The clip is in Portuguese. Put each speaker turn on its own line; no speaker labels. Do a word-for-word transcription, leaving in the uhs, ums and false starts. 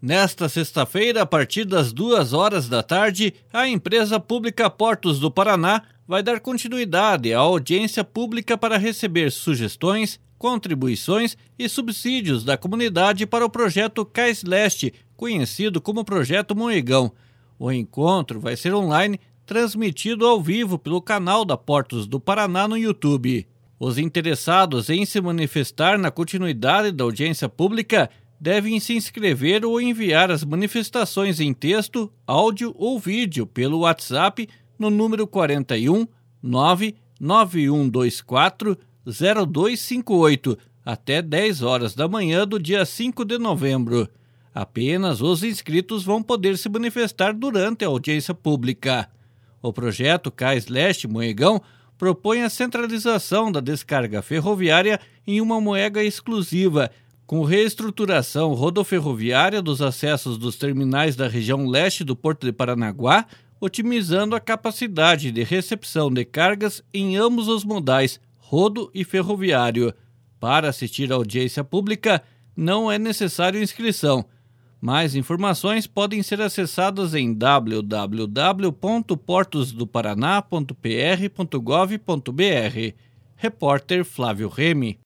Nesta sexta-feira, a partir das duas horas da tarde, a empresa pública Portos do Paraná vai dar continuidade à audiência pública para receber sugestões, contribuições e subsídios da comunidade para o projeto Cais Leste, conhecido como Projeto Moegão. O encontro vai ser online, transmitido ao vivo pelo canal da Portos do Paraná no YouTube. Os interessados em se manifestar na continuidade da audiência pública devem se inscrever ou enviar as manifestações em texto, áudio ou vídeo pelo WhatsApp no número quarenta e um, nove nove um dois quatro, zero dois cinco oito até dez horas da manhã do dia cinco de novembro. Apenas os inscritos vão poder se manifestar durante a audiência pública. O projeto Cais Leste Moegão propõe a centralização da descarga ferroviária em uma moega exclusiva, com reestruturação rodoferroviária dos acessos dos terminais da região leste do Porto de Paranaguá, otimizando a capacidade de recepção de cargas em ambos os modais, rodo e ferroviário. Para assistir à audiência pública, não é necessário inscrição. Mais informações podem ser acessadas em w w w ponto portos do paraná ponto p r ponto gov ponto b r. Repórter Flávio Remy.